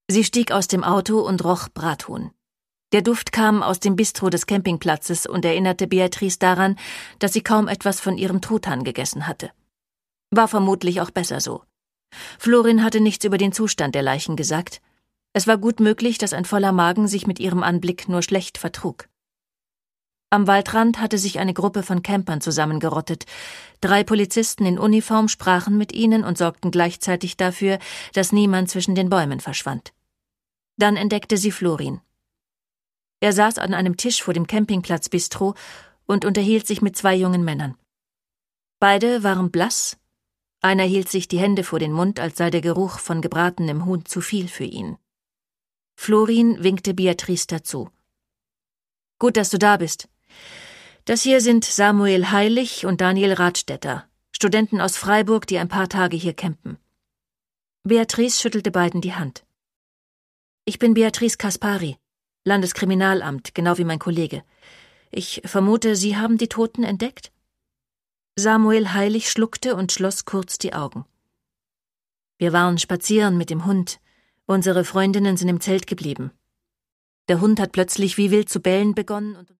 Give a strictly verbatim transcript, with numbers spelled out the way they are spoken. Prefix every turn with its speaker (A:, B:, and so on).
A: Sie stieg aus dem Auto und roch Brathuhn. Der Duft kam aus dem Bistro des Campingplatzes und erinnerte Beatrice daran, dass sie kaum etwas von ihrem Truthahn gegessen hatte. War vermutlich auch besser so. Florin hatte nichts über den Zustand der Leichen gesagt. Es war gut möglich, dass ein voller Magen sich mit ihrem Anblick nur schlecht vertrug. Am Waldrand hatte sich eine Gruppe von Campern zusammengerottet. Drei Polizisten in Uniform sprachen mit ihnen und sorgten gleichzeitig dafür, dass niemand zwischen den Bäumen verschwand. Dann entdeckte sie Florin. Er saß an einem Tisch vor dem Campingplatz-Bistro und unterhielt sich mit zwei jungen Männern. Beide waren blass. Einer hielt sich die Hände vor den Mund, als sei der Geruch von gebratenem Huhn zu viel für ihn. Florin winkte Beatrice dazu. »Gut, dass du da bist. Das hier sind Samuel Heilig und Daniel Radstetter, Studenten aus Freiburg, die ein paar Tage hier campen.« Beatrice schüttelte beiden die Hand. »Ich bin Beatrice Kaspari, Landeskriminalamt, genau wie mein Kollege. Ich vermute, Sie haben die Toten entdeckt?« Samuel Heilig schluckte und schloss kurz die Augen. »Wir waren spazieren mit dem Hund. Unsere Freundinnen sind im Zelt geblieben. Der Hund hat plötzlich wie wild zu bellen begonnen und